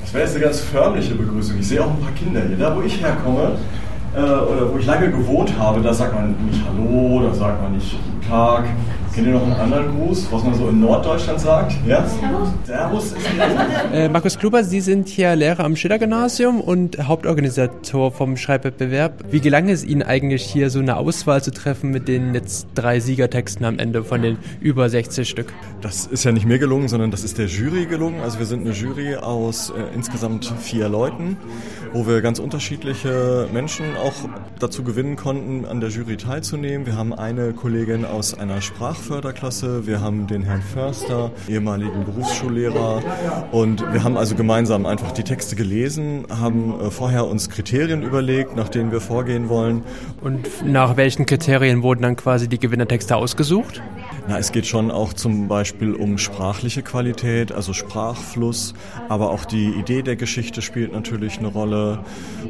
Das wäre jetzt eine ganz förmliche Begrüßung. Ich sehe auch ein paar Kinder hier. Da, wo ich herkomme, oder wo ich lange gewohnt habe, da sagt man nicht Hallo, da sagt man nicht Guten Tag. Kennt ihr noch einen anderen Gruß, was man so in Norddeutschland sagt? Ja? Servus. Markus Kluber, Sie sind hier Lehrer am Schiller-Gymnasium und Hauptorganisator vom Schreibwettbewerb. Wie gelang es Ihnen eigentlich, hier so eine Auswahl zu treffen mit den jetzt 3 Siegertexten am Ende von den über 60 Stück? Das ist ja nicht mir gelungen, sondern das ist der Jury gelungen. Also wir sind eine Jury aus insgesamt 4 Leuten, wo wir ganz unterschiedliche Menschen auch dazu gewinnen konnten, an der Jury teilzunehmen. Wir haben eine Kollegin aus einer Sprachförderklasse, wir haben den Herrn Förster, ehemaligen Berufsschullehrer, und wir haben also gemeinsam einfach die Texte gelesen, haben vorher uns Kriterien überlegt, nach denen wir vorgehen wollen. Und nach welchen Kriterien wurden dann quasi die Gewinnertexte ausgesucht? Na, es geht schon auch zum Beispiel um sprachliche Qualität, also Sprachfluss, aber auch die Idee der Geschichte spielt natürlich eine Rolle,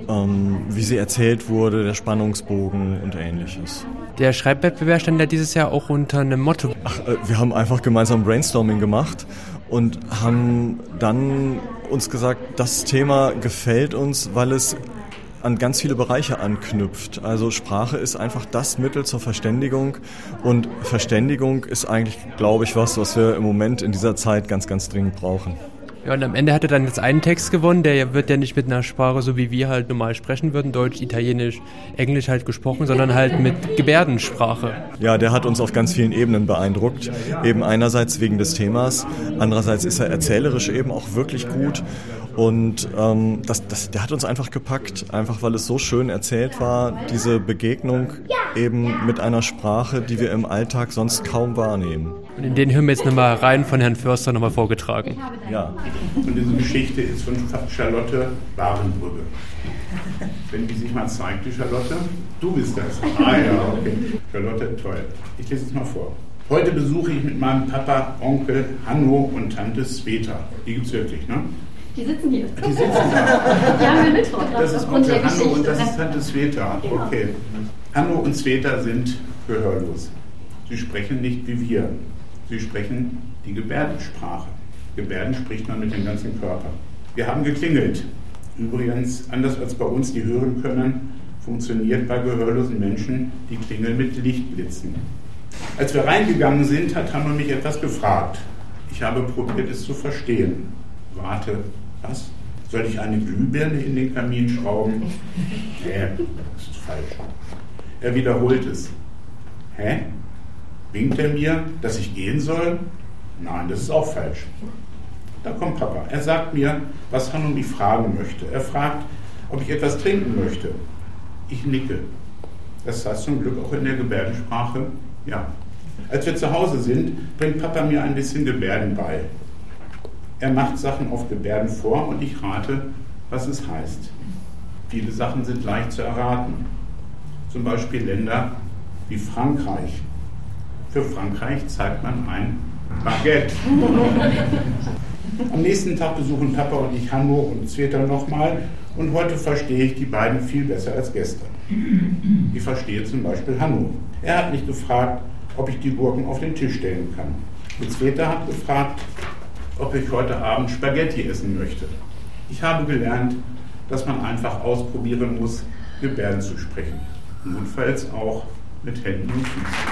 wie sie erzählt wurde, der Spannungsbogen und Ähnliches. Der Schreibwettbewerb stand ja dieses Jahr auch unter einem Motto. Wir haben einfach gemeinsam Brainstorming gemacht und haben dann uns gesagt, das Thema gefällt uns, weil es an ganz viele Bereiche anknüpft. Also Sprache ist einfach das Mittel zur Verständigung, und Verständigung ist eigentlich, glaube ich, was wir im Moment in dieser Zeit ganz, ganz dringend brauchen. Ja, und am Ende hat er dann jetzt einen Text gewonnen, der wird ja nicht mit einer Sprache, so wie wir halt normal sprechen würden, Deutsch, Italienisch, Englisch halt gesprochen, sondern halt mit Gebärdensprache. Ja, der hat uns auf ganz vielen Ebenen beeindruckt. Eben einerseits wegen des Themas, andererseits ist er erzählerisch eben auch wirklich gut. Und der hat uns einfach gepackt, einfach weil es so schön erzählt war, diese Begegnung eben mit einer Sprache, die wir im Alltag sonst kaum wahrnehmen. Und in den hören wir jetzt nochmal rein, von Herrn Förster nochmal vorgetragen. Ja. Und diese Geschichte ist von Charlotte Warenbrügge. Wenn die sich mal zeigt, die Charlotte. Du bist das. Ah ja, okay. Charlotte, toll. Ich lese es mal vor. Heute besuche ich mit meinem Papa, Onkel Hanno und Tante Sveta. Die gibt's wirklich, ne? Die sitzen hier. Die sitzen da. Die haben wir mit heute. Das ist Onkel Hanno und das ist Tante Sveta. Okay. Hanno und Sveta sind gehörlos. Sie sprechen nicht wie wir. Sie sprechen die Gebärdensprache. Gebärden spricht man mit dem ganzen Körper. Wir haben geklingelt. Übrigens, anders als bei uns, die hören können, funktioniert bei gehörlosen Menschen die Klingel mit Lichtblitzen. Als wir reingegangen sind, hat Hanno mich etwas gefragt. Ich habe probiert, es zu verstehen. Warte, was? Soll ich eine Glühbirne in den Kamin schrauben? Das ist falsch. Er wiederholt es. Hä? Winkt er mir, dass ich gehen soll? Nein, das ist auch falsch. Da kommt Papa. Er sagt mir, was Hanno mich fragen möchte. Er fragt, ob ich etwas trinken möchte. Ich nicke. Das heißt zum Glück auch in der Gebärdensprache, ja. Als wir zu Hause sind, bringt Papa mir ein bisschen Gebärden bei. Er macht Sachen auf Gebärden vor und ich rate, was es heißt. Viele Sachen sind leicht zu erraten. Zum Beispiel Länder wie Frankreich. Für Frankreich zeigt man ein Baguette. Am nächsten Tag besuchen Papa und ich Hanno und Sveta nochmal und heute verstehe ich die beiden viel besser als gestern. Ich verstehe zum Beispiel Hanno. Er hat mich gefragt, ob ich die Gurken auf den Tisch stellen kann. Und Sveta hat gefragt, ob ich heute Abend Spaghetti essen möchte. Ich habe gelernt, dass man einfach ausprobieren muss, Gebärden zu sprechen. Notfalls auch mit Händen und Füßen.